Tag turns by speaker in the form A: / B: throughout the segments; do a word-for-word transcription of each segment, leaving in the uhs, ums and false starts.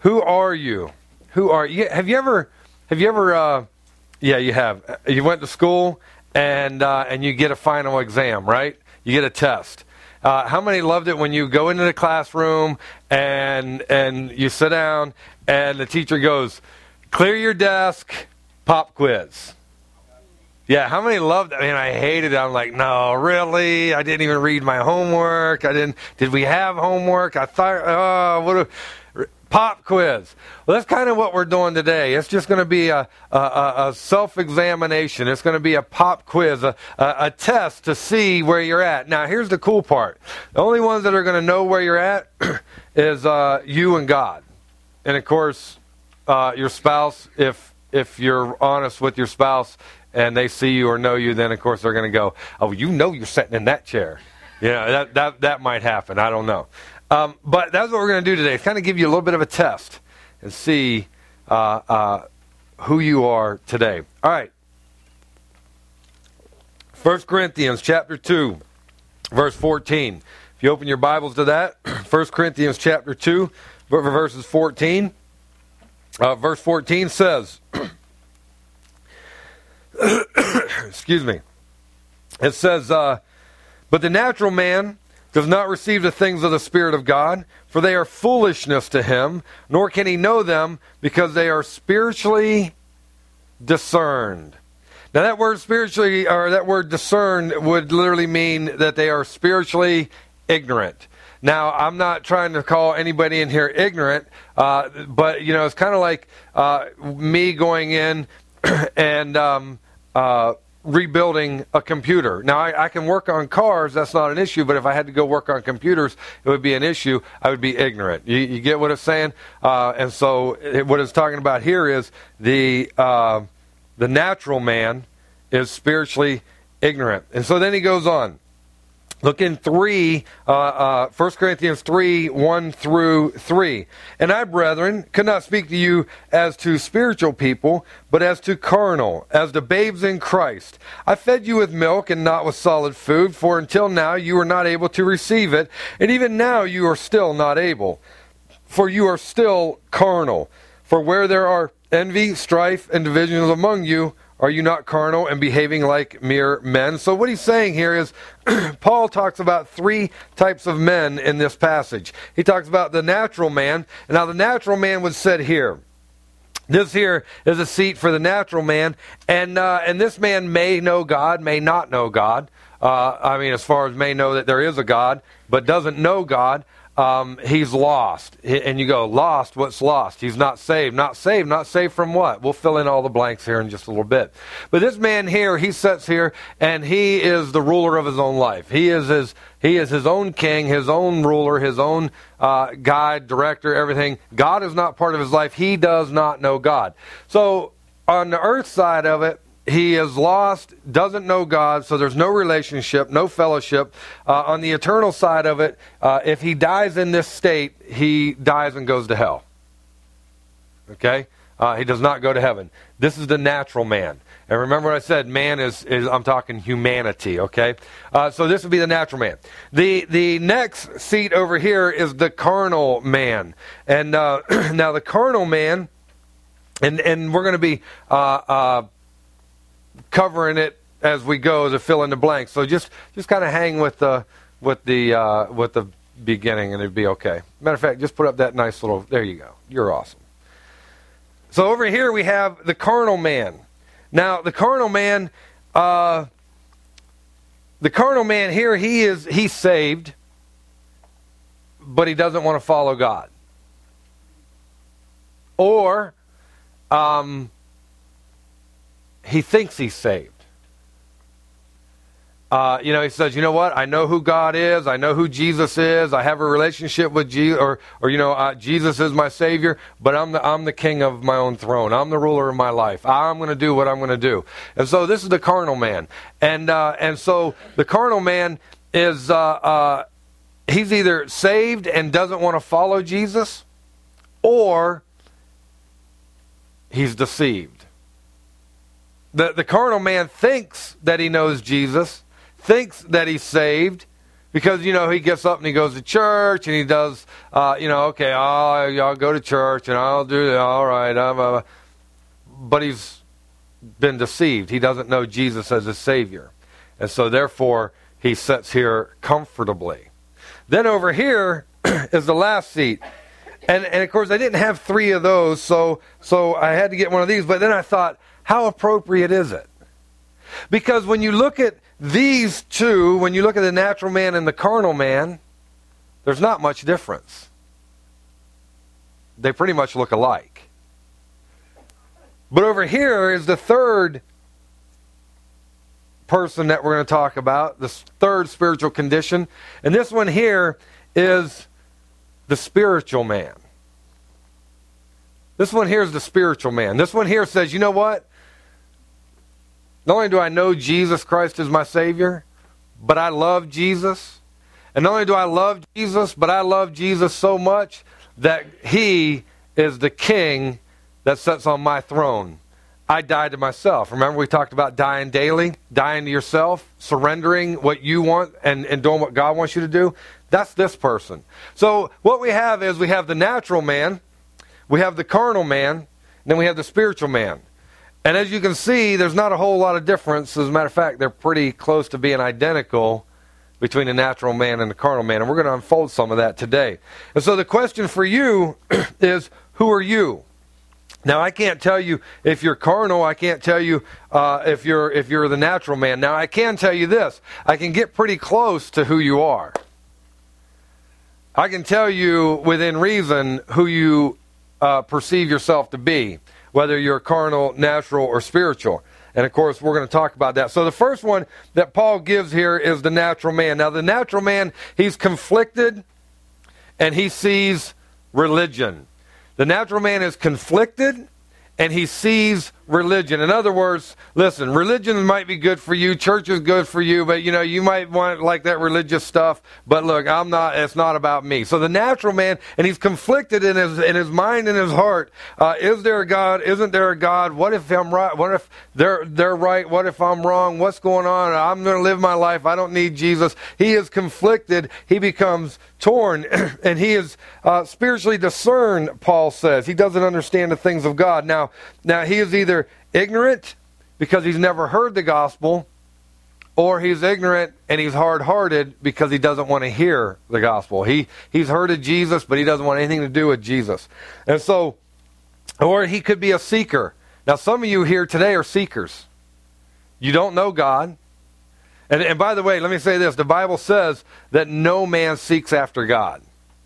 A: Who are you? Who are you? Have you ever, have you ever, uh, yeah, you have. You went to school and uh, and you get a final exam, right? You get a test. Uh, how many loved it when you go into the classroom and and you sit down and the teacher goes, clear your desk, pop quiz? Yeah, how many loved it? I mean, I hated it. I'm like, no, really? I didn't even read my homework. I didn't. Did we have homework? I thought, oh, what a pop quiz. Well, that's kind of what we're doing today. It's just going to be a, a, a self-examination. It's going to be a pop quiz, a, a, a test to see where you're at. Now, here's the cool part. The only ones that are going to know where you're at is uh, you and God. And, of course, uh, your spouse, if if you're honest with your spouse, and they see you or know you, then, of course, they're going to go, oh, you know you're sitting in that chair. Yeah, that that, that might happen. I don't know. Um, but that's what we're going to do today. It's kind of give you a little bit of a test and see uh, uh, who you are today. All right. First Corinthians chapter two, verse fourteen. If you open your Bibles to that, First Corinthians chapter two, verses fourteen. Uh, verse fourteen says... Excuse me. It says, uh, but the natural man does not receive the things of the Spirit of God, for they are foolishness to him, nor can he know them, because they are spiritually discerned. Now that word spiritually, or that word discerned, would literally mean that they are spiritually ignorant. Now, I'm not trying to call anybody in here ignorant, uh, but, you know, it's kind of like uh, me going in and... Um, Uh, rebuilding a computer. Now, I, I can work on cars, that's not an issue, but if I had to go work on computers, it would be an issue. I would be ignorant. You, you get what it's saying? Uh, and so it, what it's talking about here is the uh, the natural man is spiritually ignorant. And so then he goes on. Look in three, uh, uh, First Corinthians three, one through three. And I, brethren, could not speak to you as to spiritual people, but as to carnal, as to babes in Christ. I fed you with milk and not with solid food, for until now you were not able to receive it, and even now you are still not able. For you are still carnal. For where there are envy, strife, and divisions among you, are you not carnal and behaving like mere men? So what he's saying here is, Paul talks about three types of men in this passage. He talks about the natural man. And now the natural man would sit here. This here is a seat for the natural man. And uh, and this man may know God, may not know God. Uh, I mean, as far as may know that there is a God, but doesn't know God. Um, he's lost. And you go, lost? What's lost? He's not saved. Not saved. Not saved from what? We'll fill in all the blanks here in just a little bit. But this man here, he sits here, and he is the ruler of his own life. He is his he is his own king, his own ruler, his own uh, guide, director, everything. God is not part of his life. He does not know God. So on the earth side of it, he is lost, doesn't know God, so there's no relationship, no fellowship. Uh, on the eternal side of it, uh, if he dies in this state, he dies and goes to hell. Okay? Uh, he does not go to heaven. This is the natural man. And remember what I said, man is, is I'm talking humanity, okay? Uh, so this would be the natural man. The the next seat over here is the carnal man. And uh, now the carnal man, and, and we're going to be... Uh, uh, covering it as we go to fill in the blanks. So just just kind of hang with the with the uh, with the beginning, and it'd be okay. Matter of fact, just put up that nice little. There you go. You're awesome. So over here we have the carnal man. Now the carnal man, uh, the carnal man here, he is he's saved, but he doesn't want to follow God. Or, um. He thinks he's saved. Uh, you know, he says, you know what? I know who God is. I know who Jesus is. I have a relationship with Jesus, or, or you know, uh, Jesus is my Savior. But I'm the I'm the king of my own throne. I'm the ruler of my life. I'm going to do what I'm going to do. And so this is the carnal man. And uh, and so the carnal man is uh, uh, he's either saved and doesn't want to follow Jesus, or he's deceived. The, the carnal man thinks that he knows Jesus, thinks that he's saved, Because, you know, he gets up and he goes to church and he does, uh, you know, okay, I'll, I'll go to church and I'll do that, all right. I'm, uh, but he's been deceived. He doesn't know Jesus as his Savior. And so, therefore, he sits here comfortably. Then over here is the last seat. And, and of course, I didn't have three of those, so so I had to get one of these. But then I thought, how appropriate is it? Because when you look at these two, when you look at the natural man and the carnal man, there's not much difference. They pretty much look alike. But over here is the third person that we're going to talk about, the third spiritual condition. And this one here is the spiritual man. This one here is the spiritual man. This one here says, you know what? Not only do I know Jesus Christ is my Savior, but I love Jesus. And not only do I love Jesus, but I love Jesus so much that He is the King that sits on my throne. I died to myself. Remember we talked about dying daily, dying to yourself, surrendering what you want and, and doing what God wants you to do. That's this person. So what we have is we have the natural man, we have the carnal man, and then we have the spiritual man. And as you can see, there's not a whole lot of difference. As a matter of fact, they're pretty close to being identical between the natural man and the carnal man. And we're going to unfold some of that today. And so the question for you is, who are you? Now, I can't tell you if you're carnal. I can't tell you uh, if you're if you're the natural man. Now, I can tell you this. I can get pretty close to who you are. I can tell you within reason who you uh, perceive yourself to be, whether you're carnal, natural, or spiritual. And, of course, we're going to talk about that. So the first one that Paul gives here is the natural man. Now, the natural man, he's conflicted, and he sees religion. The natural man is conflicted, and he sees religion. In other words, listen, religion might be good for you, church is good for you, but you know, you might want like that religious stuff, but look, I'm not, it's not about me. So the natural man, and he's conflicted in his in his mind and his heart. Uh, is there a God? Isn't there a God? What if I'm right? What if they're they're right? What if I'm wrong? What's going on? I'm going to live my life. I don't need Jesus. He is conflicted. He becomes torn, and he is uh, spiritually discerned, Paul says. He doesn't understand the things of God. Now, now he is either ignorant because he's never heard the gospel, or he's ignorant and he's hard-hearted because he doesn't want to hear the gospel. He he's heard of Jesus, but he doesn't want anything to do with Jesus. And so, or he could be a seeker. Now, some of you here today are seekers. You don't know God. And, and by the way, let me say this. The Bible says that no man seeks after God.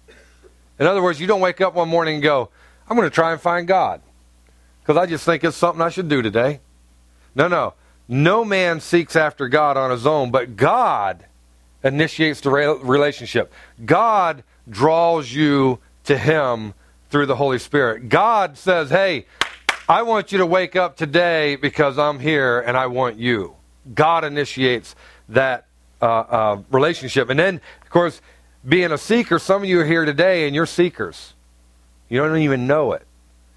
A: In other words, you don't wake up one morning and go, I'm going to try and find God, because I just think it's something I should do today. No, no. No man seeks after God on his own, but God initiates the relationship. God draws you to Him through the Holy Spirit. God says, hey, I want you to wake up today because I'm here and I want you. God initiates that uh, uh, relationship. And then, of course, being a seeker, some of you are here today and you're seekers. You don't even know it.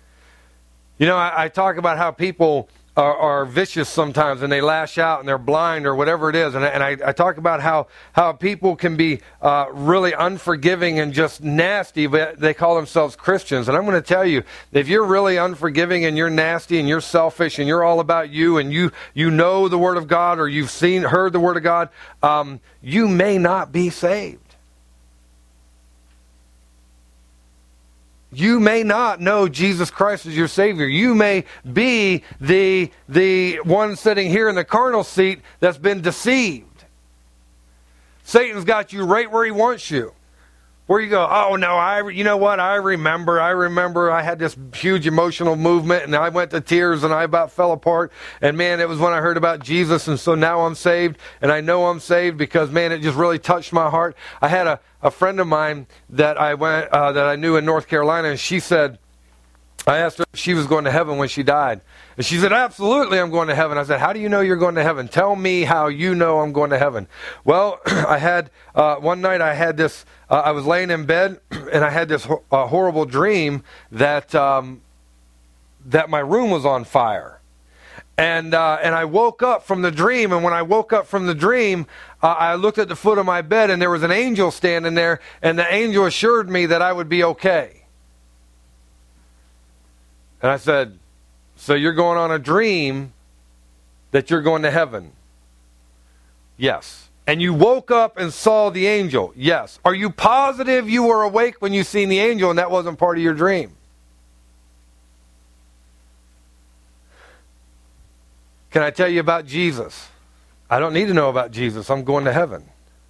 A: You know, I, I talk about how people are, are vicious sometimes and they lash out and they're blind or whatever it is. And, I, and I, I talk about how, how people can be uh, really unforgiving and just nasty, but they call themselves Christians. And I'm going to tell you, if you're really unforgiving and you're nasty and you're selfish and you're all about you and you, you know the Word of God or you've seen, heard the Word of God, um, you may not be saved. You may not know Jesus Christ as your Savior. You may be the, the one sitting here in the carnal seat that's been deceived. Satan's got you right where he wants you. Where you go, oh no, I, you know what, I remember, I remember I had this huge emotional movement and I went to tears and I about fell apart. And man, it was when I heard about Jesus, and so now I'm saved. And I know I'm saved because, man, it just really touched my heart. I had a, a friend of mine that I went uh, that I knew in North Carolina, and she said, I asked her if she was going to heaven when she died. And she said, absolutely, I'm going to heaven. I said, how do you know you're going to heaven? Tell me how you know I'm going to heaven. Well, I had, uh, one night I had this, uh, I was laying in bed, and I had this ho- uh, horrible dream that, um, that my room was on fire. And uh, and I woke up from the dream, and when I woke up from the dream, uh, I looked at the foot of my bed, and there was an angel standing there, and the angel assured me that I would be okay. And I said, so you're going on a dream that you're going to heaven? Yes. And you woke up and saw the angel? Yes. Are you positive you were awake when you seen the angel and that wasn't part of your dream? Can I tell you about Jesus? I don't need to know about Jesus. I'm going to heaven.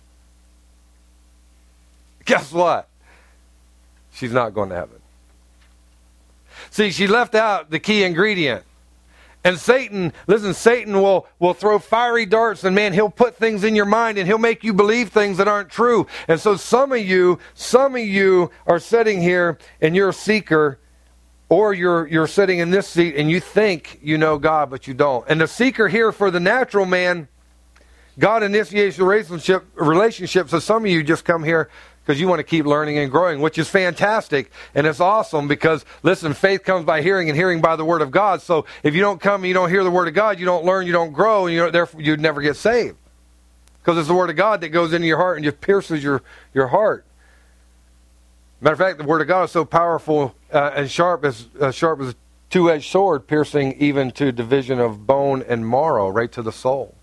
A: Guess what? She's not going to heaven. See, she left out the key ingredient. And Satan, listen, Satan will, will throw fiery darts, and man, he'll put things in your mind and he'll make you believe things that aren't true. And so some of you, some of you are sitting here and you're a seeker, or you're you're sitting in this seat and you think you know God, but you don't. And the seeker here for the natural man, God initiates the relationship, relationship. So some of you just come here because you want to keep learning and growing, which is fantastic. And it's awesome because, listen, faith comes by hearing and hearing by the Word of God. So if you don't come and you don't hear the Word of God, you don't learn, you don't grow, and you don't, therefore you'd never get saved. Because it's the Word of God that goes into your heart and just pierces your, your heart. Matter of fact, the Word of God is so powerful uh, and sharp as uh, sharp as a two-edged sword, piercing even to division of bone and marrow, right to the soul.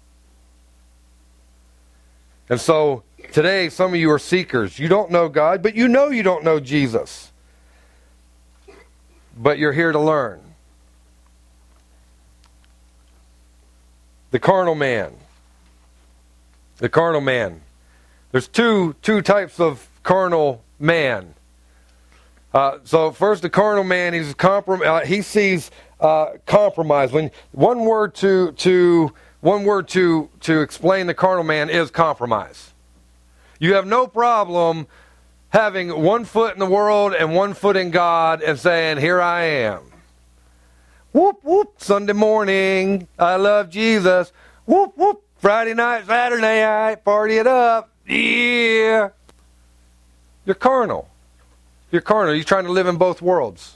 A: And so today, some of you are seekers. You don't know God, but you know you don't know Jesus. But you're here to learn. The carnal man. The carnal man. There's two two types of carnal man. Uh, so first, the carnal man, he's comprom- uh, he sees uh, compromise. When one word to to one word to to explain the carnal man is compromise. You have no problem having one foot in the world and one foot in God and saying, "Here I am." Whoop whoop. Sunday morning, I love Jesus. Whoop whoop. Friday night, Saturday night, party it up. Yeah. You're carnal. You're carnal. You're trying to live in both worlds.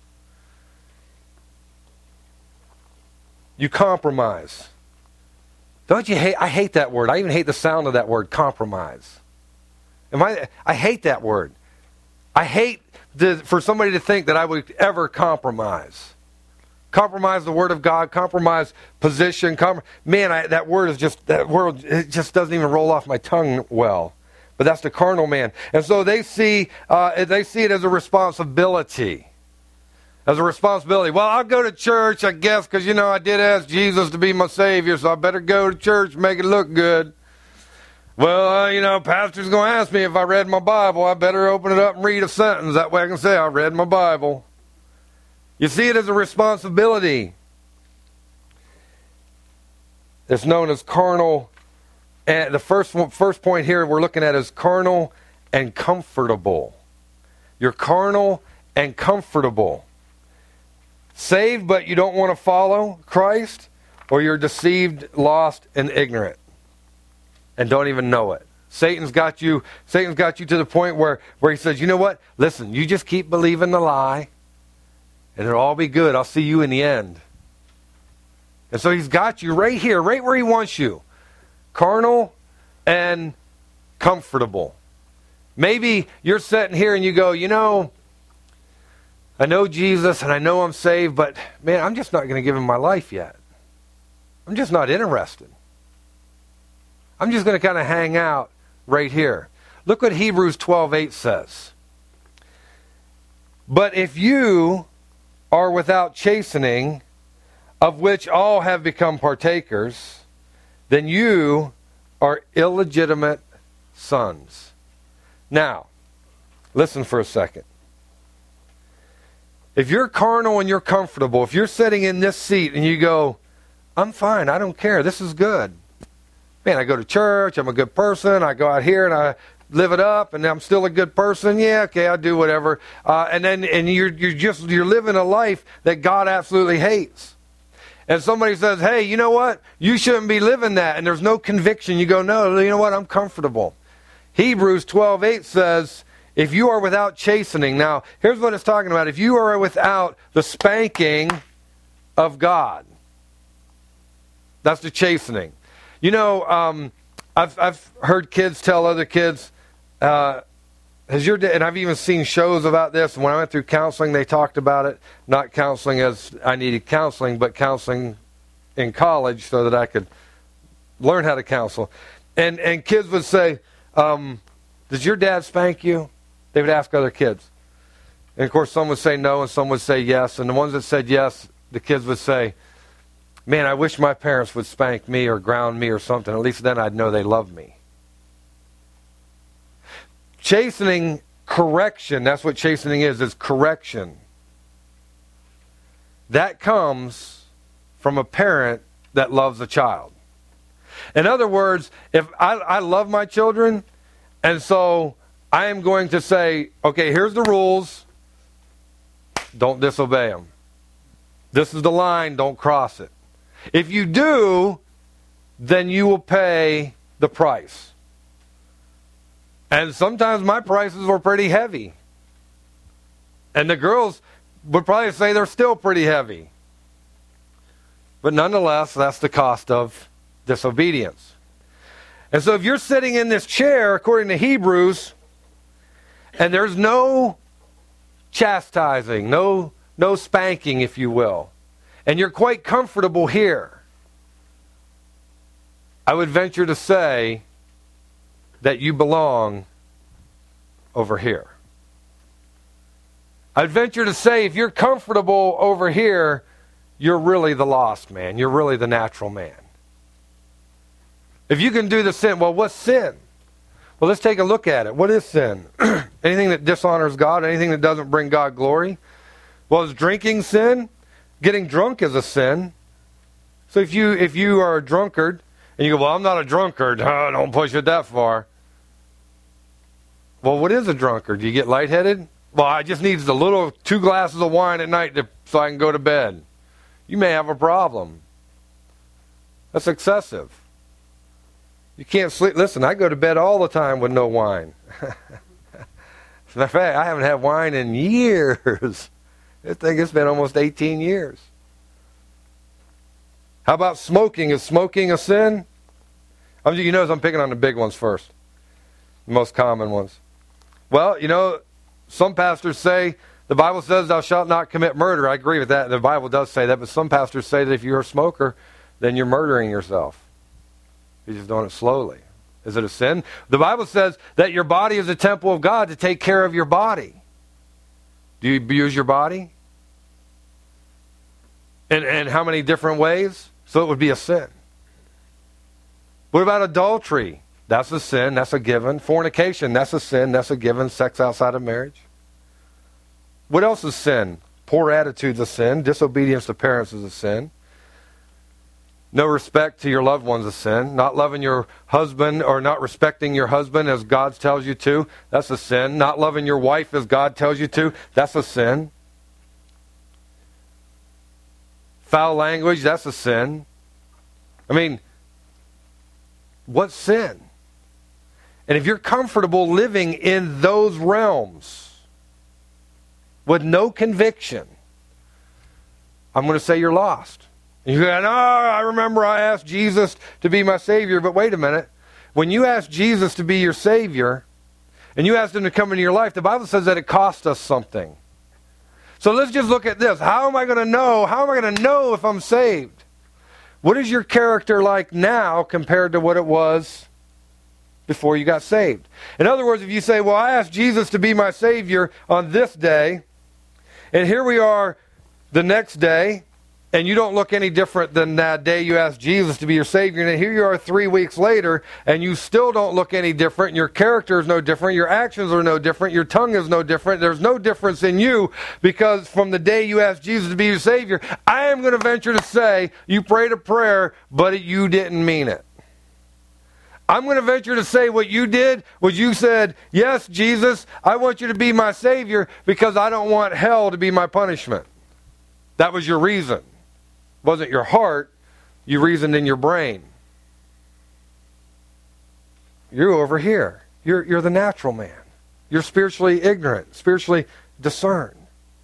A: You compromise. Don't you hate? I hate that word. I even hate the sound of that word, compromise. Am I? I hate that word. I hate the, for somebody to think that I would ever compromise. Compromise the Word of God. Compromise position. Com- Man, I, that word is just that word. It just doesn't even roll off my tongue well. But that's the carnal man. And so they see uh, they see it as a responsibility. As a responsibility. Well, I'll go to church, I guess, because, you know, I did ask Jesus to be my Savior, so I better go to church and make it look good. Well, uh, you know, pastor's going to ask me if I read my Bible. I better open it up and read a sentence. That way I can say I read my Bible. You see it as a responsibility. It's known as carnal. And the first first point here we're looking at is carnal and comfortable. You're carnal and comfortable. Saved, but you don't want to follow Christ, or you're deceived, lost, and ignorant, and don't even know it. Satan's got you. Satan's got you to the point where, where he says, "You know what? Listen, you just keep believing the lie, and it'll all be good. I'll see you in the end." And so he's got you right here, right where he wants you. Carnal and comfortable. Maybe you're sitting here and you go, you know, I know Jesus and I know I'm saved, but man, I'm just not going to give him my life yet. I'm just not interested. I'm just going to kind of hang out right here. Look what Hebrews twelve eight says. But if you are without chastening, of which all have become partakers, then you are illegitimate sons. Now, listen for a second. If you're carnal and you're comfortable, if you're sitting in this seat and you go, I'm fine, I don't care, this is good. Man, I go to church, I'm a good person, I go out here and I live it up and I'm still a good person, yeah, okay, I'll do whatever. Uh, and then and you're you're just you're living a life that God absolutely hates. And somebody says, hey, you know what? You shouldn't be living that. And there's no conviction. You go, no, you know what? I'm comfortable. Hebrews twelve eight says, if you are without chastening. Now, here's what it's talking about. If you are without the spanking of God. That's the chastening. You know, um, I've, I've heard kids tell other kids, uh, has your dad, and I've even seen shows about this. When I went through counseling, they talked about it. Not counseling as I needed counseling, but counseling in college so that I could learn how to counsel. And and kids would say, um, does your dad spank you? They would ask other kids. And of course, some would say no, and some would say yes. And the ones that said yes, the kids would say, man, I wish my parents would spank me or ground me or something. At least then I'd know they love me. Chastening, correction, that's what chastening is, is correction. That comes from a parent that loves a child. In other words, if I, I love my children, and so I am going to say, okay, here's the rules. Don't disobey them. This is the line, don't cross it. If you do, then you will pay the price. And sometimes my prices were pretty heavy. And the girls would probably say they're still pretty heavy. But nonetheless, that's the cost of disobedience. And so if you're sitting in this chair, according to Hebrews, and there's no chastising, no, no spanking, if you will, and you're quite comfortable here, I would venture to say that you belong over here. I'd venture to say if you're comfortable over here, you're really the lost man. You're really the natural man. If you can do the sin, well, what's sin? Well, let's take a look at it. What is sin? Anything that dishonors God, anything that doesn't bring God glory. Well, is drinking sin? Getting drunk is a sin. So if you if you are a drunkard, and you go, well, I'm not a drunkard. Oh, don't push it that far. Well, what is a drunkard? Do you get lightheaded? Well, I just need a little, two glasses of wine at night to, so I can go to bed. You may have a problem. That's excessive. You can't sleep. Listen, I go to bed all the time with no wine. As a matter of fact, I haven't had wine in years. I think it's been almost eighteen years. How about smoking? Is smoking a sin? I mean, you notice I'm picking on the big ones first. The most common ones. Well, you know, some pastors say, the Bible says thou shalt not commit murder. I agree with that. The Bible does say that. But some pastors say that if you're a smoker, then you're murdering yourself. You're just doing it slowly. Is it a sin? The Bible says that your body is a temple of God, to take care of your body. Do you abuse your body? And, and how many different ways? So it would be a sin. What about adultery? That's a sin. That's a given. Fornication, that's a sin. That's a given. Sex outside of marriage. What else is sin? Poor attitude's a sin. Disobedience to parents is a sin. No respect to your loved one's a sin. Not loving your husband or not respecting your husband as God tells you to, that's a sin. Not loving your wife as God tells you to, that's a sin. Foul language, that's a sin. I mean, what's sin? And if you're comfortable living in those realms with no conviction, I'm going to say you're lost. And you go, no, I remember I asked Jesus to be my Savior. But wait a minute. When you ask Jesus to be your Savior, and you asked Him to come into your life, the Bible says that it cost us something. So let's just look at this. How am I going to know? How am I going to know if I'm saved? What is your character like now compared to what it was before you got saved? In other words, if you say, well, I asked Jesus to be my Savior on this day, and here we are the next day, and you don't look any different than that day you asked Jesus to be your Savior, and here you are three weeks later, and you still don't look any different, and your character is no different, your actions are no different, your tongue is no different, there's no difference in you, because from the day you asked Jesus to be your Savior, I am going to venture to say, you prayed a prayer, but you didn't mean it. I'm going to venture to say what you did was you said, yes, Jesus, I want you to be my Savior because I don't want hell to be my punishment. That was your reason. It wasn't your heart. You reasoned in your brain. You're over here. You're, you're the natural man. You're spiritually ignorant, spiritually discerned.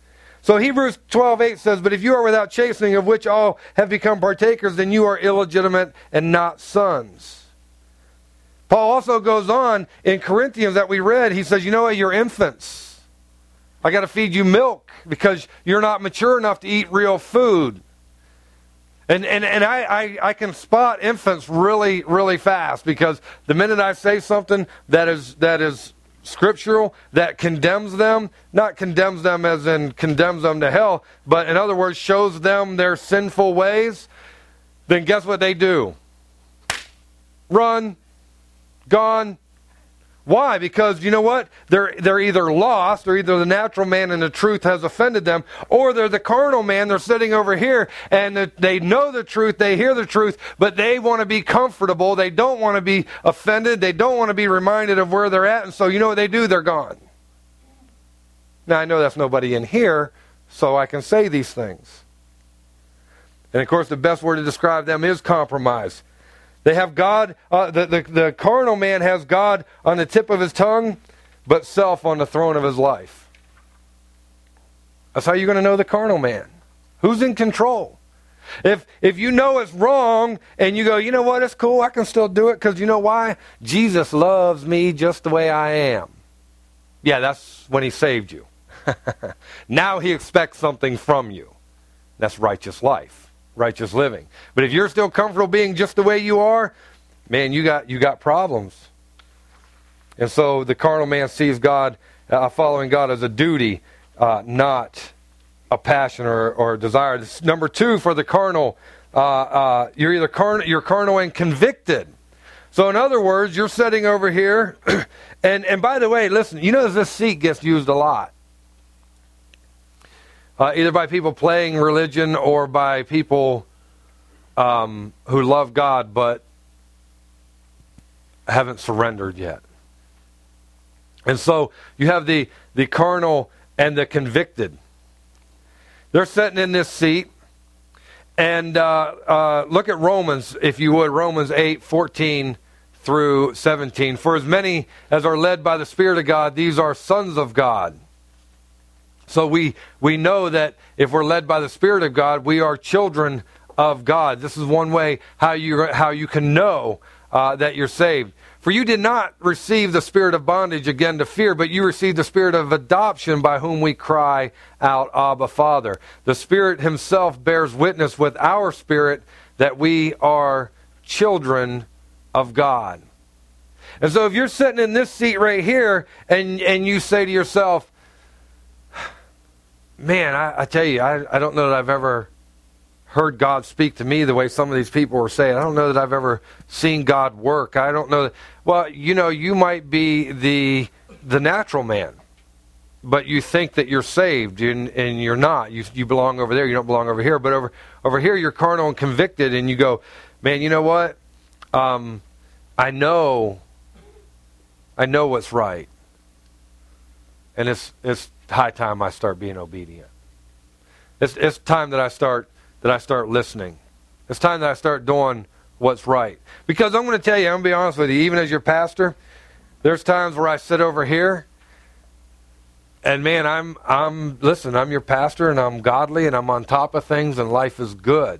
A: So Hebrews twelve eight says, but if you are without chastening, of which all have become partakers, then you are illegitimate and not sons. Paul also goes on in Corinthians that we read, he says, you know what, you're infants. I got to feed you milk because you're not mature enough to eat real food. And and, and I, I, I can spot infants really, really fast, because the minute I say something that is that is scriptural, that condemns them, not condemns them as in condemns them to hell, but in other words, shows them their sinful ways, then guess what they do? Run. Gone. Why? Because you know what? They're they're either lost, or either the natural man and the truth has offended them, or they're the carnal man. They're sitting over here and they know the truth, they hear the truth, but they want to be comfortable. They don't want to be offended. They don't want to be reminded of where they're at. And so you know what they do? They're gone. Now I know that's nobody in here, so I can say these things. And of course the best word to describe them is compromise. They have God, uh, the, the, the carnal man has God on the tip of his tongue, but self on the throne of his life. That's how you're going to know the carnal man. Who's in control? If if you know it's wrong and you go, you know what, it's cool, I can still do it, because you know why? Jesus loves me just the way I am. Yeah, that's when he saved you. Now he expects something from you. That's righteous life. Righteous living. But if you're still comfortable being just the way you are, man, you got you got problems. And so the carnal man sees God, uh, following God, as a duty, uh, not a passion or, or a desire. This, number two, for the carnal, uh, uh, you're either carnal, you're carnal and convicted. So in other words, you're sitting over here, and and by the way, listen, you know this seat gets used a lot. Uh, either by people playing religion or by people um, who love God but haven't surrendered yet. And so you have the, the carnal and the convicted. They're sitting in this seat. And uh, uh, look at Romans, if you would, Romans eight fourteen through seventeen. For as many as are led by the Spirit of God, these are sons of God. So we we know that if we're led by the Spirit of God, we are children of God. This is one way how you how you can know uh, that you're saved. For you did not receive the spirit of bondage again to fear, but you received the spirit of adoption, by whom we cry out, Abba, Father. The Spirit himself bears witness with our spirit that we are children of God. And so if you're sitting in this seat right here and, and you say to yourself, man, I, I tell you, I, I don't know that I've ever heard God speak to me the way some of these people were saying. I don't know that I've ever seen God work. I don't know that. Well, you know, you might be the the natural man, but you think that you're saved, and, and you're not. You you belong over there. You don't belong over here. But over over here, you're carnal and convicted, and you go, man, you know what? Um, I know, I know what's right, and it's it's. high time I start being obedient. It's it's time that I start that I start listening. It's time that I start doing what's right. Because I'm going to tell you, I'm going to be honest with you, even as your pastor, there's times where I sit over here and man, I'm I'm listen, I'm your pastor and I'm godly and I'm on top of things and life is good.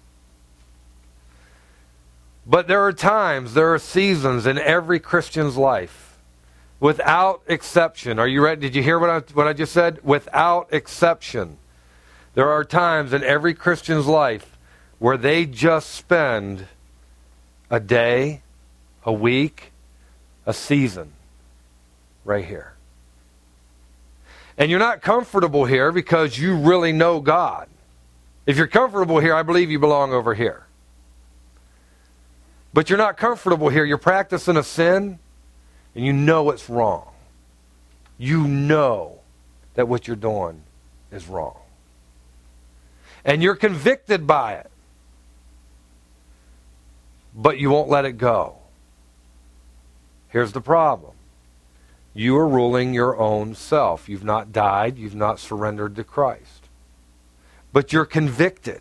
A: But there are times, there are seasons in every Christian's life, without exception. Are you ready? Did you hear what I, what I just said? Without exception. There are times in every Christian's life where they just spend a day, a week, a season right here. And you're not comfortable here because you really know God. If you're comfortable here, I believe you belong over here. But you're not comfortable here. You're practicing a sin. And you know it's wrong. You know that what you're doing is wrong. And you're convicted by it. But you won't let it go. Here's the problem. You are ruling your own self. You've not died. You've not surrendered to Christ. But you're convicted.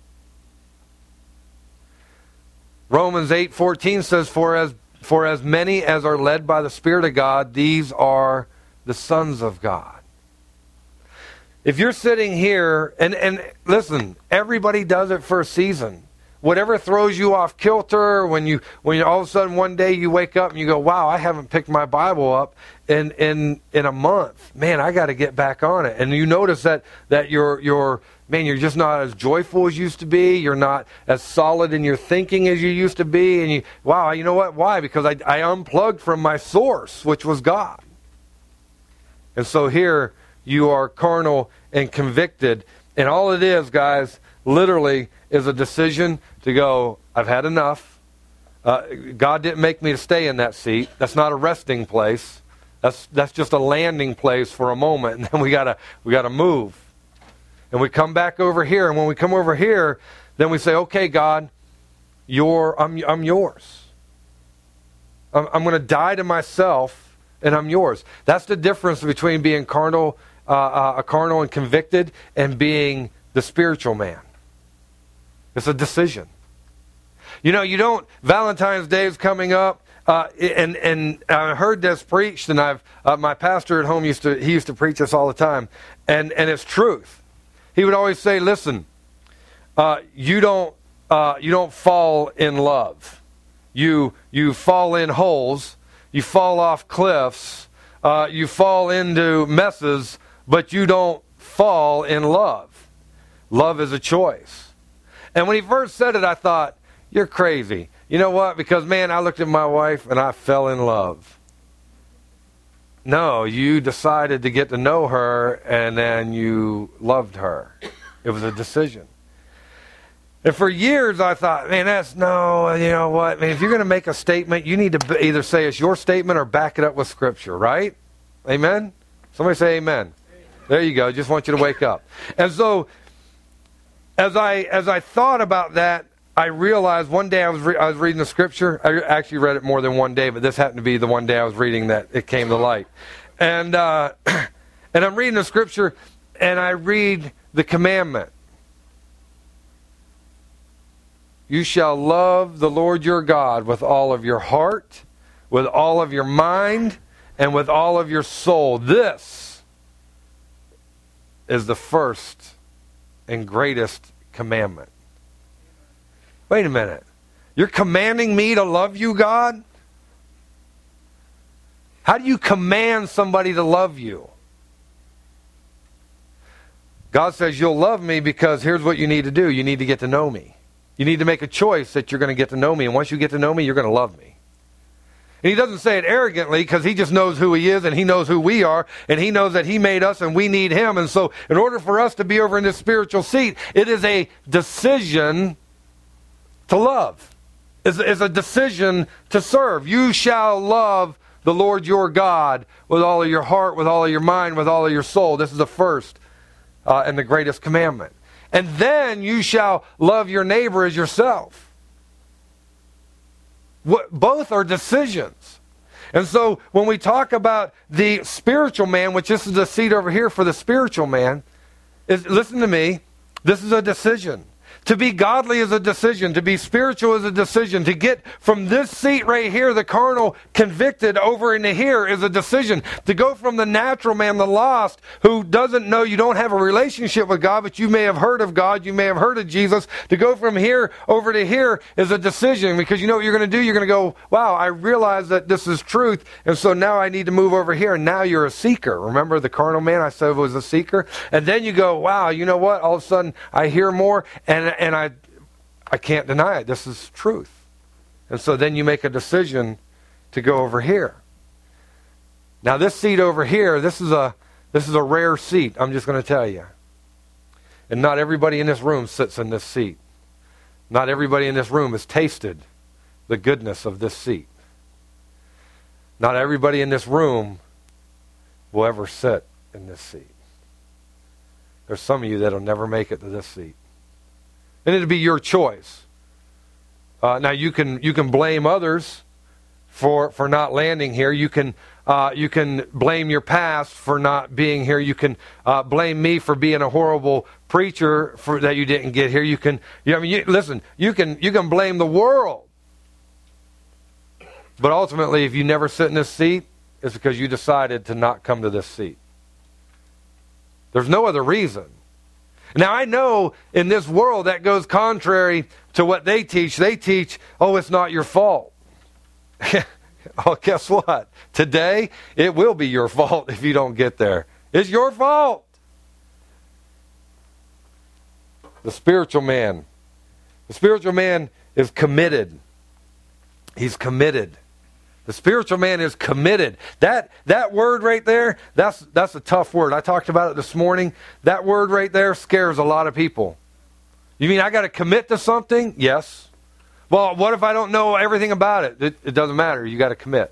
A: Romans eight fourteen says, For as For as many as are led by the Spirit of God, these are the sons of God. If you're sitting here, and, and listen, everybody does it for a season. Whatever throws you off kilter, when you when you, all of a sudden one day you wake up and you go, wow, I haven't picked my Bible up in in, in a month. Man, I got to get back on it. And you notice that that you're you're man, you're just not as joyful as you used to be. You're not as solid in your thinking as you used to be. And you, wow, you know what? Why? Because I, I unplugged from my source, which was God. And so here you are carnal and convicted. And all it is, guys, literally is a decision to go, I've had enough. Uh, God didn't make me to stay in that seat. That's not a resting place. That's that's just a landing place for a moment. And then we gotta we gotta move. And we come back over here. And when we come over here, then we say, okay, God, you're I'm I'm yours. I'm, I'm going to die to myself, and I'm yours. That's the difference between being carnal, uh, uh, a carnal and convicted, and being the spiritual man. It's a decision. You know, you don't, Valentine's Day is coming up, uh, and and I heard this preached, and I've uh, my pastor at home used to he used to preach this all the time, and and it's truth. He would always say, "Listen, uh, you don't uh, you don't fall in love. You you fall in holes. You fall off cliffs. Uh, you fall into messes, but you don't fall in love. Love is a choice." And when he first said it, I thought, you're crazy. You know what? Because, man, I looked at my wife and I fell in love. No, you decided to get to know her and then you loved her. It was a decision. And for years I thought, man, that's no, you know what? I mean, if you're going to make a statement, you need to either say it's your statement or back it up with Scripture, right? Amen? Somebody say amen. Amen. There you go. Just want you to wake up. And so, As I as I thought about that, I realized one day I was re- I was reading the Scripture. I actually read it more than one day, but this happened to be the one day I was reading that it came to light. And uh, and I'm reading the Scripture, and I read the commandment: "You shall love the Lord your God with all of your heart, with all of your mind, and with all of your soul." This is the first and greatest commandment. Wait a minute. You're commanding me to love you, God? How do you command somebody to love you? God says you'll love me because here's what you need to do. You need to get to know me. You need to make a choice that you're going to get to know me. And once you get to know me, you're going to love me. And he doesn't say it arrogantly because he just knows who he is and he knows who we are and he knows that he made us and we need him. And so in order for us to be over in this spiritual seat, it is a decision to love. It's, it's a decision to serve. You shall love the Lord your God with all of your heart, with all of your mind, with all of your soul. This is the first uh, and the greatest commandment. And then you shall love your neighbor as yourself. What, both are decisions. And so when we talk about the spiritual man, which this is the seat over here for the spiritual man, is, listen to me, this is a decision. To be godly is a decision. To be spiritual is a decision. To get from this seat right here, the carnal convicted, over into here is a decision. To go from the natural man, the lost, who doesn't know, you don't have a relationship with God, but you may have heard of God, you may have heard of Jesus. To go from here over to here is a decision, because you know what you're going to do? You're going to go, wow, I realize that this is truth, and so now I need to move over here. And now you're a seeker. Remember the carnal man I said was a seeker? And then you go, wow, you know what? All of a sudden I hear more, and And I I can't deny it. This is truth. And so then you make a decision to go over here. Now this seat over here, this is a this is a rare seat, I'm just going to tell you. And not everybody in this room sits in this seat. Not everybody in this room has tasted the goodness of this seat. Not everybody in this room will ever sit in this seat. There's some of you that'll never make it to this seat. And it'll be your choice. Uh, now you can you can blame others for for not landing here. You can uh, you can blame your past for not being here. You can uh, blame me for being a horrible preacher for that you didn't get here. You can you, I mean you, listen. You can you can blame the world. But ultimately, if you never sit in this seat, it's because you decided to not come to this seat. There's no other reason. Now, I know in this world that goes contrary to what they teach. They teach, oh, it's not your fault. Oh, guess what? Today, it will be your fault if you don't get there. It's your fault. The spiritual man. The spiritual man is committed. He's committed. The spiritual man is committed. That that word right there, that's that's a tough word. I talked about it this morning. That word right there scares a lot of people. You mean I got to commit to something? Yes. Well, what if I don't know everything about it? It, it doesn't matter. You got to commit.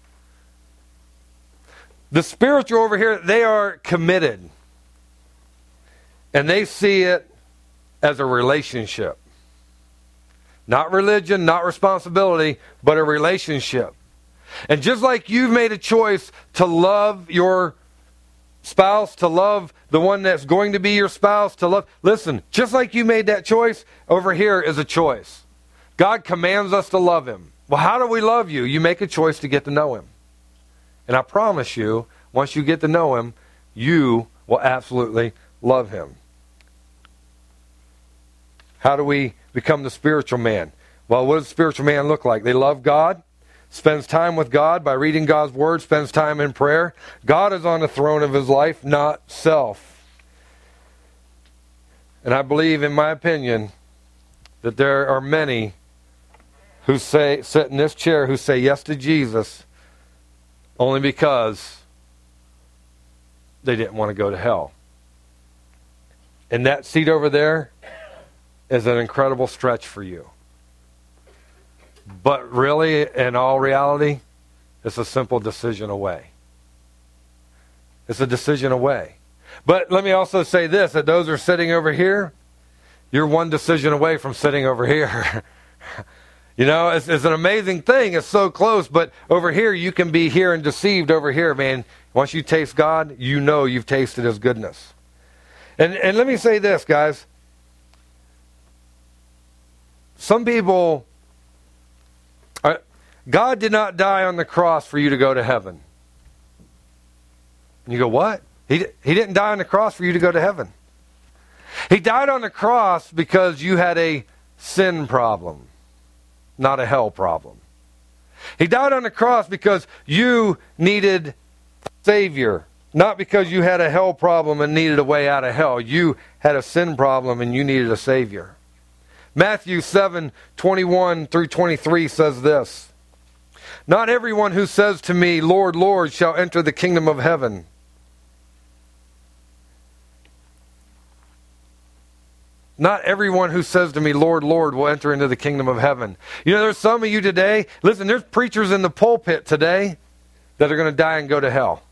A: The spiritual over here, they are committed. And they see it as a relationship. Not religion, not responsibility, but a relationship. And just like you've made a choice to love your spouse, to love the one that's going to be your spouse, to love... Listen, just like you made that choice, over here is a choice. God commands us to love Him. Well, how do we love you? You make a choice to get to know Him. And I promise you, once you get to know Him, you will absolutely love Him. How do we become the spiritual man? Well, what does the spiritual man look like? They love God, spends time with God by reading God's Word, spends time in prayer. God is on the throne of his life, not self. And I believe, in my opinion, that there are many who say, sit in this chair, who say yes to Jesus only because they didn't want to go to hell. And that seat over there is an incredible stretch for you. But really, in all reality, it's a simple decision away. It's a decision away. But let me also say this, that those who are sitting over here, you're one decision away from sitting over here. You know, it's, it's an amazing thing. It's so close, but over here you can be here and deceived over here, man. Once you taste God, you know you've tasted His goodness. And and let me say this, guys. Some people, are, God did not die on the cross for you to go to heaven. And you go, what? He, he didn't die on the cross for you to go to heaven. He died on the cross because you had a sin problem, not a hell problem. He died on the cross because you needed a Savior, not because you had a hell problem and needed a way out of hell. You had a sin problem and you needed a Savior. Matthew seven, twenty-one through twenty-three says this, "Not everyone who says to me, 'Lord, Lord,' shall enter the kingdom of heaven." Not everyone who says to me, "Lord, Lord," will enter into the kingdom of heaven. You know, there's some of you today, listen, there's preachers in the pulpit today that are going to die and go to hell.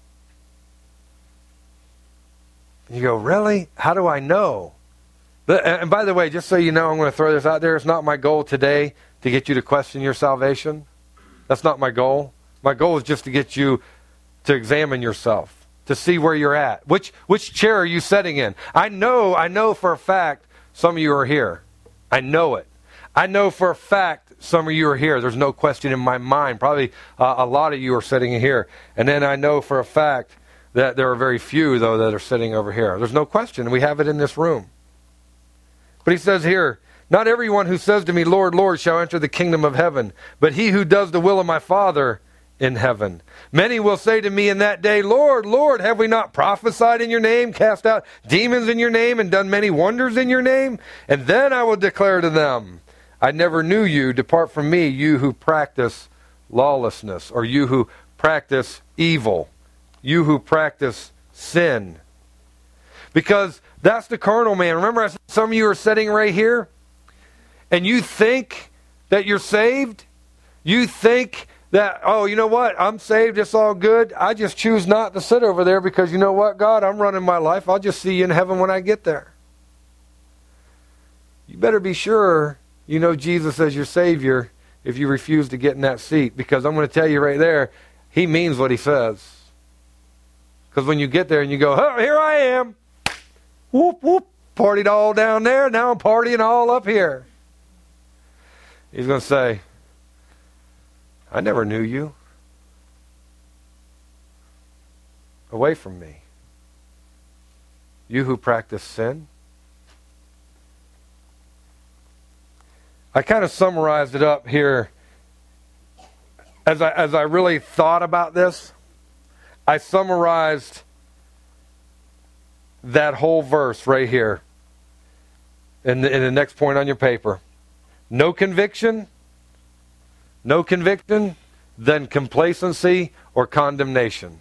A: You go, really? How do I know? And by the way, just so you know, I'm going to throw this out there. It's not my goal today to get you to question your salvation. That's not my goal. My goal is just to get you to examine yourself, to see where you're at. Which which chair are you sitting in? I know, I know for a fact some of you are here. I know it. I know for a fact some of you are here. There's no question in my mind. Probably uh, a lot of you are sitting here. And then I know for a fact that there are very few, though, that are sitting over here. There's no question. We have it in this room. But he says here, "Not everyone who says to me, 'Lord, Lord,' shall enter the kingdom of heaven, but he who does the will of my Father in heaven. Many will say to me in that day, 'Lord, Lord, have we not prophesied in your name, cast out demons in your name, and done many wonders in your name?' And then I will declare to them, 'I never knew you. Depart from me, you who practice lawlessness,'" or you who practice evil, you who practice sin. Because that's the carnal man. Remember, I said some of you are sitting right here, and you think that you're saved. You think that, oh, you know what? I'm saved. It's all good. I just choose not to sit over there because, you know what, God, I'm running my life. I'll just see you in heaven when I get there. You better be sure you know Jesus as your Savior if you refuse to get in that seat, because I'm going to tell you right there, He means what He says. Because when you get there and you go, oh, here I am. Whoop, whoop, partied all down there. Now I'm partying all up here. He's going to say, I never knew you. Away from me. You who practice sin? I kind of summarized it up here as I, as I really thought about this. I summarized that whole verse right here in the, in the next point on your paper. No conviction, no conviction, then complacency or condemnation.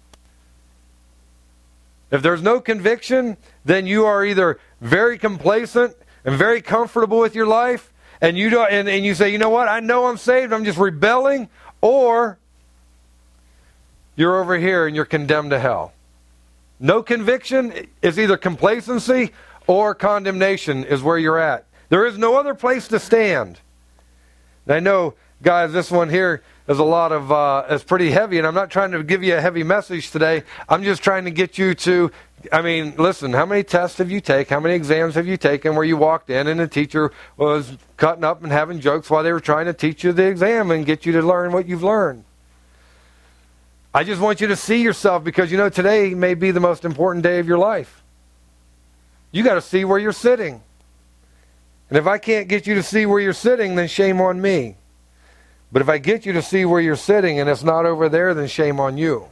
A: If there's no conviction, then you are either very complacent and very comfortable with your life, and you don't, and, and you say, you know what, I know I'm saved, I'm just rebelling, or you're over here and you're condemned to hell. No conviction is either complacency or condemnation is where you're at. There is no other place to stand. And I know, guys, this one here is a lot of, uh, it's pretty heavy, and I'm not trying to give you a heavy message today. I'm just trying to get you to, I mean, listen, how many tests have you taken? How many exams have you taken where you walked in and the teacher was cutting up and having jokes while they were trying to teach you the exam and get you to learn what you've learned? I just want you to see yourself, because, you know, today may be the most important day of your life. You got to see where you're sitting. And if I can't get you to see where you're sitting, then shame on me. But if I get you to see where you're sitting and it's not over there, then shame on you.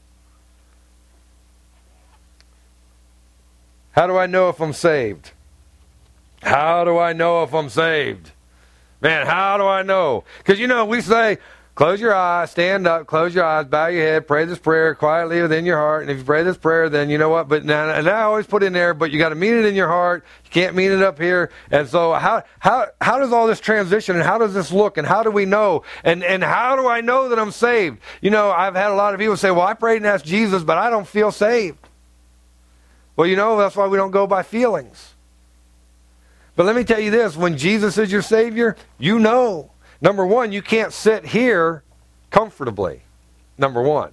A: How do I know if I'm saved? How do I know if I'm saved? Man, how do I know? Because, you know, we say, close your eyes, stand up, close your eyes, bow your head, pray this prayer quietly within your heart. And if you pray this prayer, then you know what? But now, and I always put in there, but you got to mean it in your heart. You can't mean it up here. And so how how how does all this transition, and how does this look, and how do we know? And and how do I know that I'm saved? You know, I've had a lot of people say, well, I prayed and asked Jesus, but I don't feel saved. Well, you know, that's why we don't go by feelings. But let me tell you this, when Jesus is your Savior, you know. Number one, you can't sit here comfortably. Number one.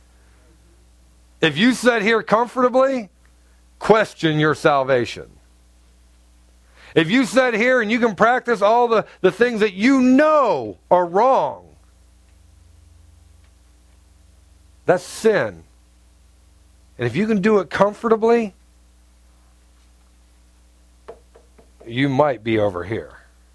A: If you sit here comfortably, question your salvation. If you sit here and you can practice all the, the things that you know are wrong, that's sin. And if you can do it comfortably, you might be over here.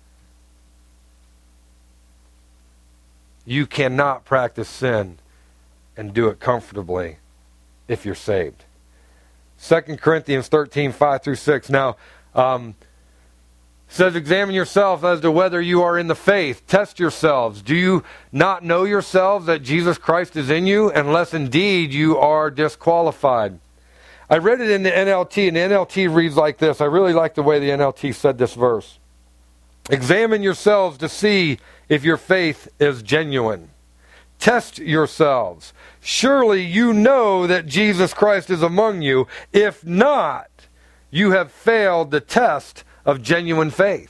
A: You cannot practice sin and do it comfortably if you're saved. Second Corinthians thirteen, five through six. Now, um, says, examine yourself as to whether you are in the faith. Test yourselves. Do you not know yourselves that Jesus Christ is in you, unless indeed you are disqualified? I read it in the N L T, and the N L T reads like this. I really like the way the N L T said this verse. Examine yourselves to see if your faith is genuine. Test yourselves. Surely you know that Jesus Christ is among you. If not, you have failed the test of genuine faith.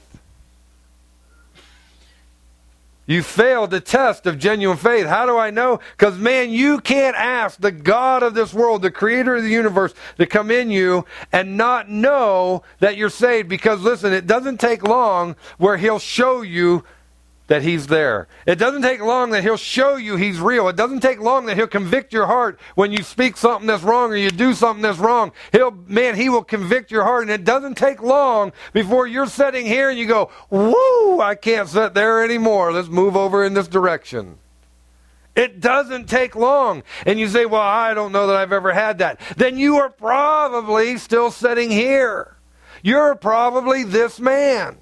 A: You failed the test of genuine faith. How do I know? Because, man, you can't ask the God of this world, the creator of the universe, to come in you and not know that you're saved. Because, listen, it doesn't take long where he'll show you that he's there. It doesn't take long that he'll show you he's real. It doesn't take long that he'll convict your heart when you speak something that's wrong or you do something that's wrong. He'll, man, he will convict your heart. And it doesn't take long before you're sitting here and you go, woo, I can't sit there anymore. Let's move over in this direction. It doesn't take long. And you say, well, I don't know that I've ever had that. Then you are probably still sitting here. You're probably this man.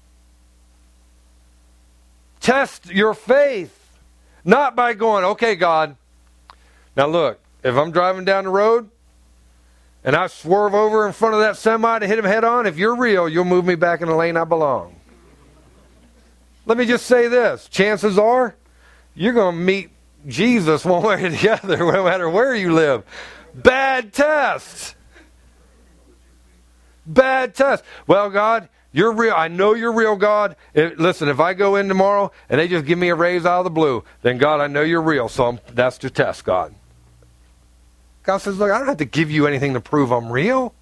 A: Test your faith, not by going, okay, God, now look, if I'm driving down the road and I swerve over in front of that semi to hit him head on, if you're real, you'll move me back in the lane I belong. Let me just say this. Chances are you're going to meet Jesus one way or the other, no matter where you live. Bad test. Bad test. Well, God, you're real. I know you're real, God. If, listen, if I go in tomorrow and they just give me a raise out of the blue, then God, I know you're real. So I'm, that's the test, God. God says, look, I don't have to give you anything to prove I'm real.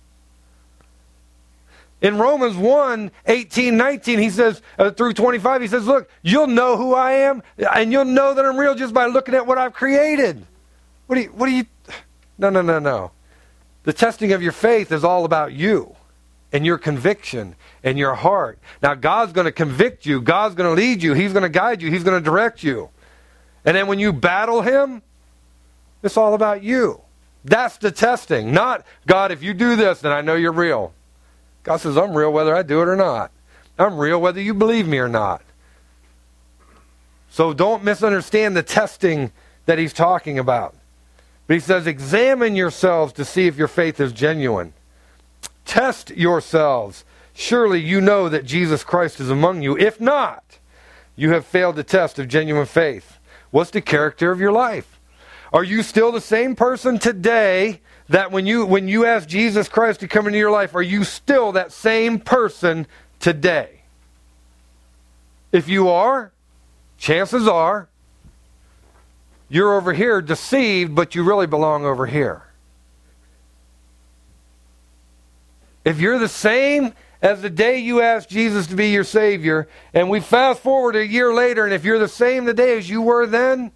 A: In Romans one, eighteen, nineteen, he says, uh, through twenty-five, he says, look, you'll know who I am, and you'll know that I'm real just by looking at what I've created. What do you, what do you, no, no, no, no. The testing of your faith is all about you and your conviction and your heart. Now, God's going to convict you. God's going to lead you. He's going to guide you. He's going to direct you. And then when you battle Him, it's all about you. That's the testing. Not, God, if you do this, then I know you're real. God says, I'm real whether I do it or not. I'm real whether you believe me or not. So don't misunderstand the testing that He's talking about. But He says, examine yourselves to see if your faith is genuine. Test yourselves. Surely you know that Jesus Christ is among you. If not, you have failed the test of genuine faith. What's the character of your life? Are you still the same person today that when you when you ask Jesus Christ to come into your life, are you still that same person today? If you are, chances are you're over here deceived, but you really belong over here. If you're the same as the day you asked Jesus to be your Savior, and we fast forward a year later, and if you're the same today as you were then,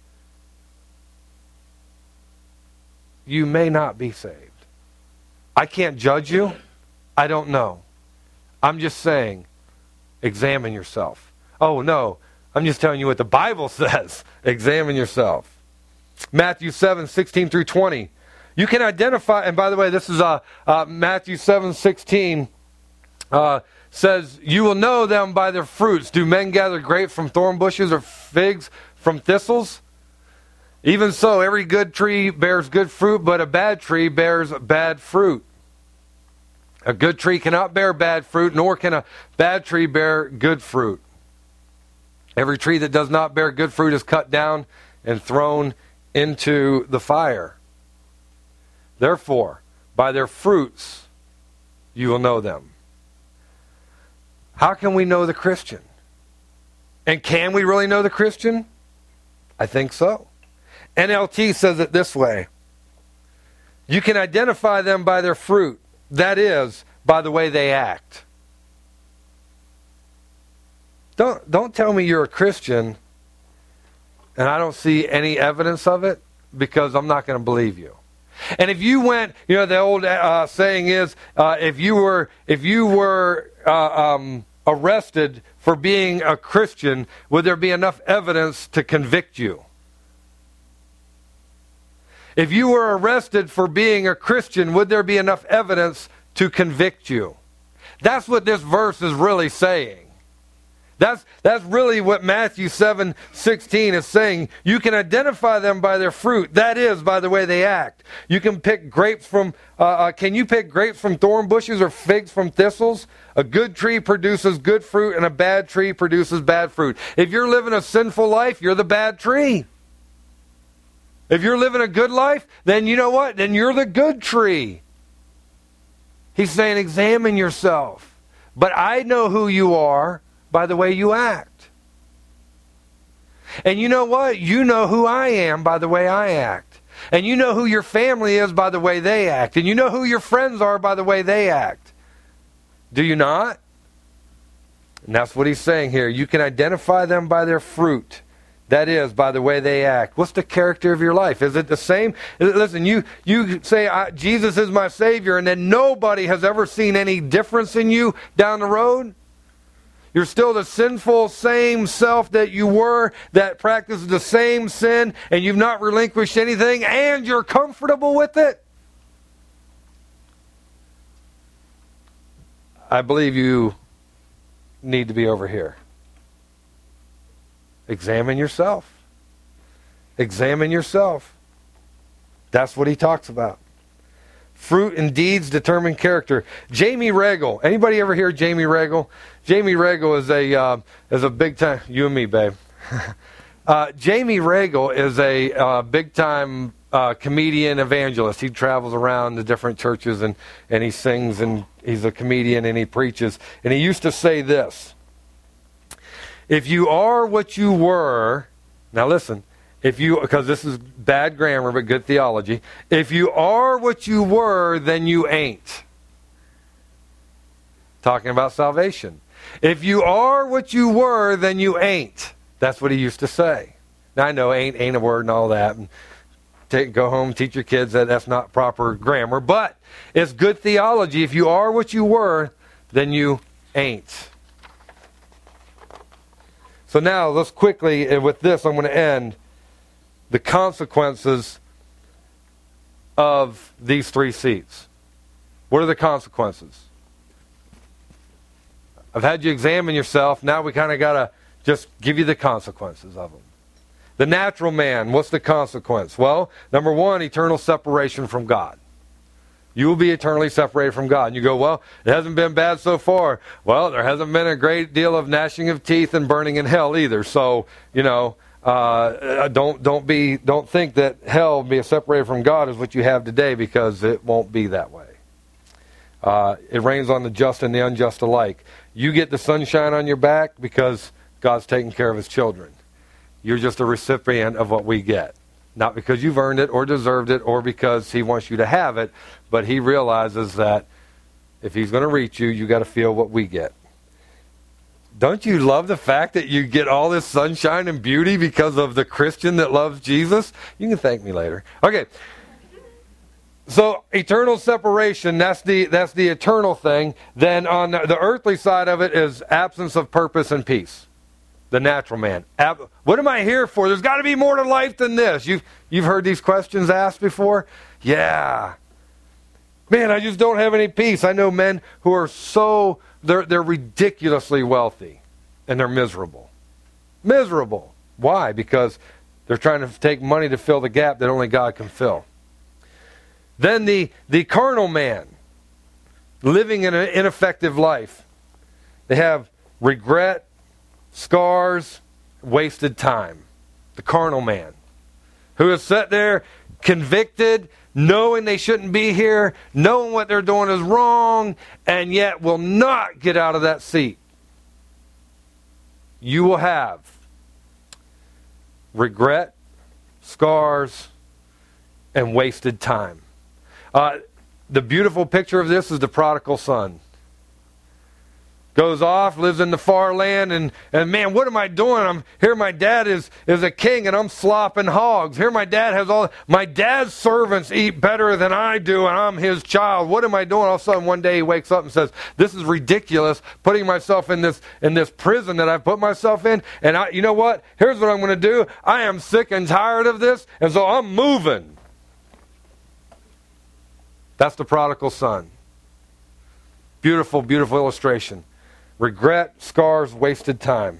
A: you may not be saved. I can't judge you. I don't know. I'm just saying, examine yourself. Oh, no. I'm just telling you what the Bible says. Examine yourself. Matthew seven, sixteen through twenty. You can identify, and by the way, this is uh, uh, Matthew seven, sixteen. Uh, says, you will know them by their fruits. Do men gather grapes from thorn bushes or figs from thistles? Even so, every good tree bears good fruit, but a bad tree bears bad fruit. A good tree cannot bear bad fruit, nor can a bad tree bear good fruit. Every tree that does not bear good fruit is cut down and thrown into the fire. Therefore, by their fruits you will know them. How can we know the Christian? And can we really know the Christian? I think so. N L T says it this way. You can identify them by their fruit. That is, by the way they act. Don't, don't tell me you're a Christian and I don't see any evidence of it, because I'm not going to believe you. And if you went, you know, the old uh, saying is, uh, if you were, if you were uh, um, arrested for being a Christian, would there be enough evidence to convict you? If you were arrested for being a Christian, would there be enough evidence to convict you? That's what this verse is really saying. That's, that's really what Matthew seven sixteen is saying. You can identify them by their fruit. That is, by the way they act. You can pick grapes from, uh, uh, can you pick grapes from thorn bushes or figs from thistles? A good tree produces good fruit and a bad tree produces bad fruit. If you're living a sinful life, you're the bad tree. If you're living a good life, then you know what? Then you're the good tree. He's saying, examine yourself. But I know who you are by the way you act. And you know what? You know who I am by the way I act. And you know who your family is by the way they act. And you know who your friends are by the way they act. Do you not? And that's what he's saying here. You can identify them by their fruit. That is, by the way they act. What's the character of your life? Is it the same? Listen, you, you say, I, Jesus is my Savior, and then nobody has ever seen any difference in you down the road? You're still the sinful same self that you were, that practices the same sin, and you've not relinquished anything, and you're comfortable with it? I believe you need to be over here. Examine yourself. Examine yourself. That's what he talks about. Fruit and deeds determine character. Jamie Regal. Anybody ever hear Jamie Regal? Jamie Regal is a uh, is a big time. You and me, babe. uh, Jamie Regal is a uh, big time uh, comedian evangelist. He travels around the different churches and and he sings, and he's a comedian and he preaches. And he used to say this: if you are what you were, now listen. If you, because this is bad grammar but good theology. If you are what you were, then you ain't. Talking about salvation. If you are what you were, then you ain't. That's what he used to say. Now I know ain't ain't a word and all that. take, go home, teach your kids that that's not proper grammar. But it's good theology. If you are what you were, then you ain't. So now, let's quickly, and with this I'm going to end, the consequences of these three seats. What are the consequences? I've had you examine yourself. Now we kind of got to just give you the consequences of them. The natural man, what's the consequence? Well, number one, eternal separation from God. You will be eternally separated from God. And you go, well, it hasn't been bad so far. Well, there hasn't been a great deal of gnashing of teeth and burning in hell either. So, you know, uh, don't don't be don't think that hell being separated from God is what you have today, because it won't be that way. Uh, it rains on the just and the unjust alike. You get the sunshine on your back because God's taking care of His children. You're just a recipient of what we get. Not because you've earned it or deserved it or because He wants you to have it, but He realizes that if He's going to reach you, you got to feel what we get. Don't you love the fact that you get all this sunshine and beauty because of the Christian that loves Jesus? You can thank me later. Okay. So eternal separation, that's the that's the eternal thing. Then on the, the earthly side of it is absence of purpose and peace. The natural man. Ab- what am I here for? There's got to be more to life than this. You've, you've heard these questions asked before? Yeah. Man, I just don't have any peace. I know men who are so, they're, they're ridiculously wealthy, and they're miserable. Miserable. Why? Because they're trying to take money to fill the gap that only God can fill. Then the, the carnal man, living in an ineffective life. They have regret, scars, wasted time. The carnal man, who is sat there convicted, knowing they shouldn't be here, knowing what they're doing is wrong, and yet will not get out of that seat. You will have regret, scars, and wasted time. Uh, the beautiful picture of this is the prodigal son. Goes off, lives in the far land, and, and man, what am I doing? I'm here. My dad is, is a king, and I'm slopping hogs. Here, my dad has all. My dad's servants eat better than I do, and I'm his child. What am I doing? All of a sudden, one day he wakes up and says, "This is ridiculous. Putting myself in this in this prison that I've put myself in. And I, you know what? Here's what I'm going to do. I am sick and tired of this, and so I'm moving." That's the prodigal son. Beautiful, beautiful illustration. Regret, scars, wasted time.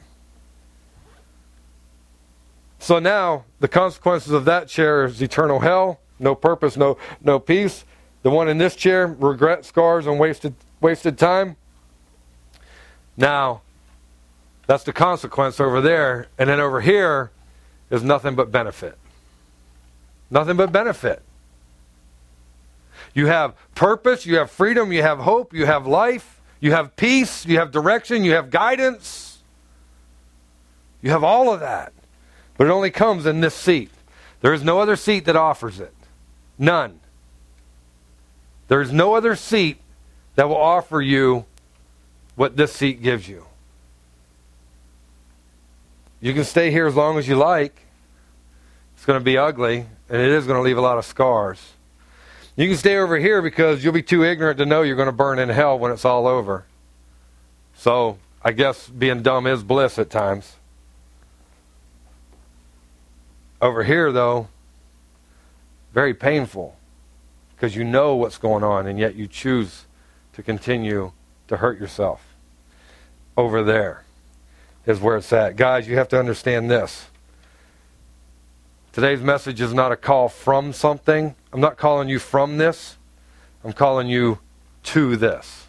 A: So now, the consequences of that chair is eternal hell, no purpose, no no peace. The one in this chair, regret, scars, and wasted wasted time. Now, that's the consequence over there. And then over here is nothing but benefit. Nothing but benefit. You have purpose, you have freedom, you have hope, you have life, you have peace, you have direction, you have guidance. You have all of that. But it only comes in this seat. There is no other seat that offers it. None. There is no other seat that will offer you what this seat gives you. You can stay here as long as you like. It's going to be ugly, and it is going to leave a lot of scars. You can stay over here because you'll be too ignorant to know you're going to burn in hell when it's all over. So, I guess being dumb is bliss at times. Over here, though, very painful because you know what's going on, and yet you choose to continue to hurt yourself. Over there is where it's at. Guys, you have to understand this. Today's message is not a call from something. I'm not calling you from this. I'm calling you to this.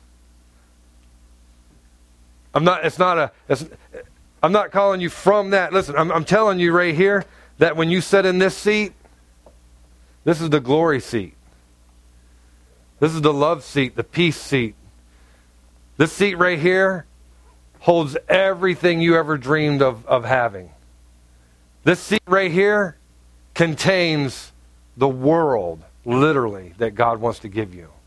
A: I'm not, it's not a, it's, I'm not calling you from that. Listen, I'm, I'm telling you right here that when you sit in this seat, this is the glory seat. This is the love seat, the peace seat. This seat right here holds everything you ever dreamed of, of having. This seat right here contains the world, literally, that God wants to give you.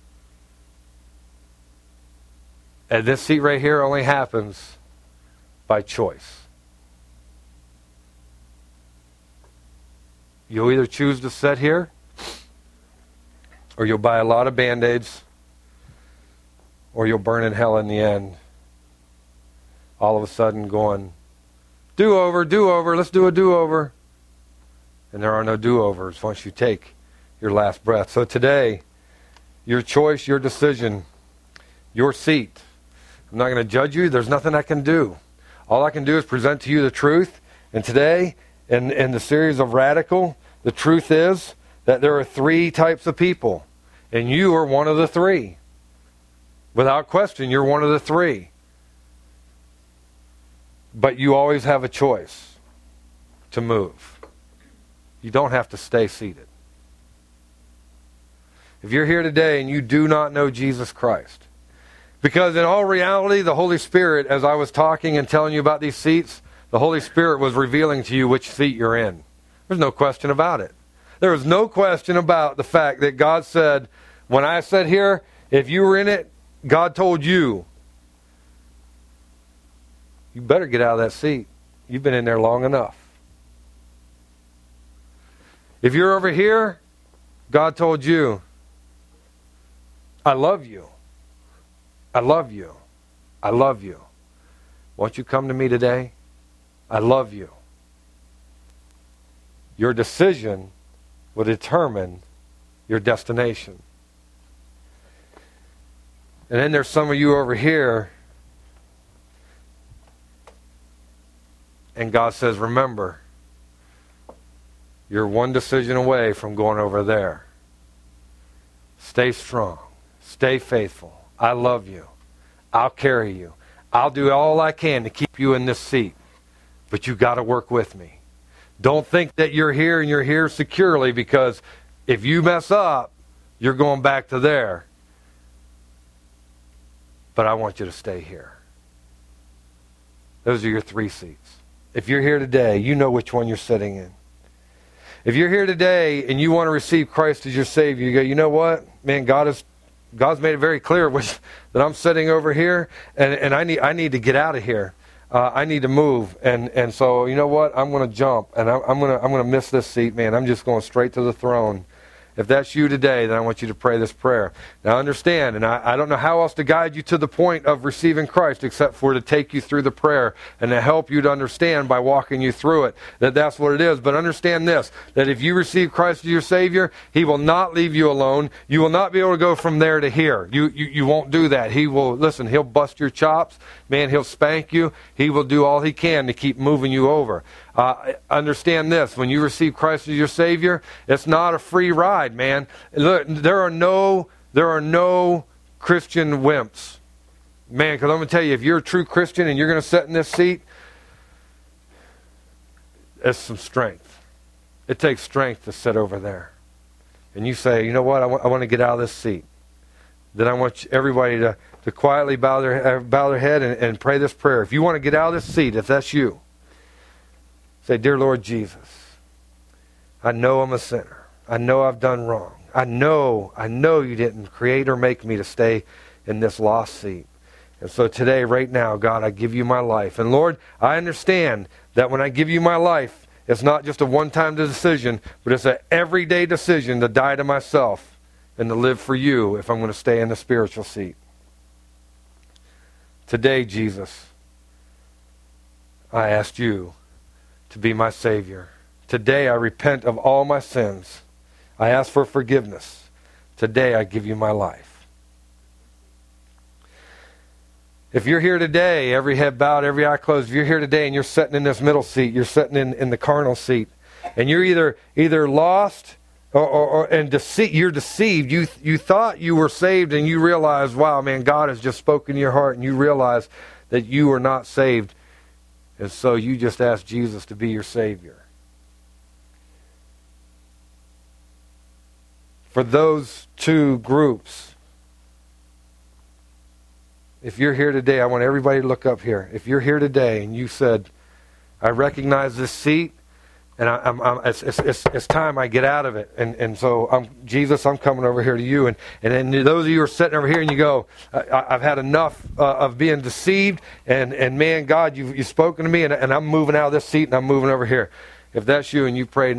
A: And this seat right here only happens by choice. You'll either choose to sit here, or you'll buy a lot of Band-Aids, or you'll burn in hell in the end. All of a sudden going, do-over, do-over, let's do a do-over. And there are no do-overs once you take your last breath. So today, your choice, your decision, your seat. I'm not going to judge you. There's nothing I can do. All I can do is present to you the truth. And today, in, in the series of Radical, the truth is that there are three types of people. And you are one of the three. Without question, you're one of the three. But you always have a choice to move. You don't have to stay seated. If you're here today and you do not know Jesus Christ, because in all reality, the Holy Spirit, as I was talking and telling you about these seats, the Holy Spirit was revealing to you which seat you're in. There's no question about it. There was no question about the fact that God said, when I sat here, if you were in it, God told you, you better get out of that seat. You've been in there long enough. If you're over here, God told you, I love you. I love you. I love you. Won't you come to me today? I love you. Your decision will determine your destination. And then there's some of you over here, and God says, remember, you're one decision away from going over there. Stay strong. Stay faithful. I love you. I'll carry you. I'll do all I can to keep you in this seat. But you got to work with me. Don't think that you're here and you're here securely, because if you mess up, you're going back to there. But I want you to stay here. Those are your three seats. If you're here today, you know which one you're sitting in. If you're here today and you want to receive Christ as your Savior, you go, you know what? Man, God has God's made it very clear which, that I'm sitting over here, and, and I need I need to get out of here. Uh, I need to move, and, and so you know what? I'm going to jump, and I'm, I'm going to I'm going to miss this seat, man. I'm just going straight to the throne. If that's you today, then I want you to pray this prayer. Now understand, and I, I don't know how else to guide you to the point of receiving Christ except for to take you through the prayer and to help you to understand by walking you through it, that that's what it is. But understand this, that if you receive Christ as your Savior, He will not leave you alone. You will not be able to go from there to here. You, you, you won't do that. He will, listen, He'll bust your chops. Man, He'll spank you. He will do all He can to keep moving you over. Uh, understand this, when you receive Christ as your Savior, it's not a free ride, man. Look, there are no, there are no Christian wimps. Man, because I'm going to tell you, if you're a true Christian and you're going to sit in this seat, it's some strength. It takes strength to sit over there. And you say, you know what, I want, I want to get out of this seat. Then I want everybody to, to quietly bow their, bow their head and, and pray this prayer. If you want to get out of this seat, if that's you, say, dear Lord Jesus, I know I'm a sinner. I know I've done wrong. I know, I know you didn't create or make me to stay in this lost seat. And so today, right now, God, I give you my life. And Lord, I understand that when I give you my life, it's not just a one-time decision, but it's an everyday decision to die to myself and to live for you if I'm going to stay in the spiritual seat. Today, Jesus, I asked you to be my Savior. Today I repent of all my sins. I ask for forgiveness. Today I give you my life. If you're here today, every head bowed, every eye closed, if you're here today and you're sitting in this middle seat, you're sitting in, in the carnal seat, and you're either either lost or, or, or and dece- you're deceived. You you thought you were saved and you realize, wow, man, God has just spoken to your heart, and you realize that you are not saved. And so you just ask Jesus to be your Savior. For those two groups, if you're here today, I want everybody to look up here. If you're here today and you said, I recognize this seat, and I, I'm, I'm, it's, it's, it's time I get out of it. And, and so, I'm, Jesus, I'm coming over here to you. And, and then those of you who are sitting over here and you go, I, I've had enough uh, of being deceived. And, and man, God, you've, you've spoken to me, and, and I'm moving out of this seat and I'm moving over here. If that's you and you prayed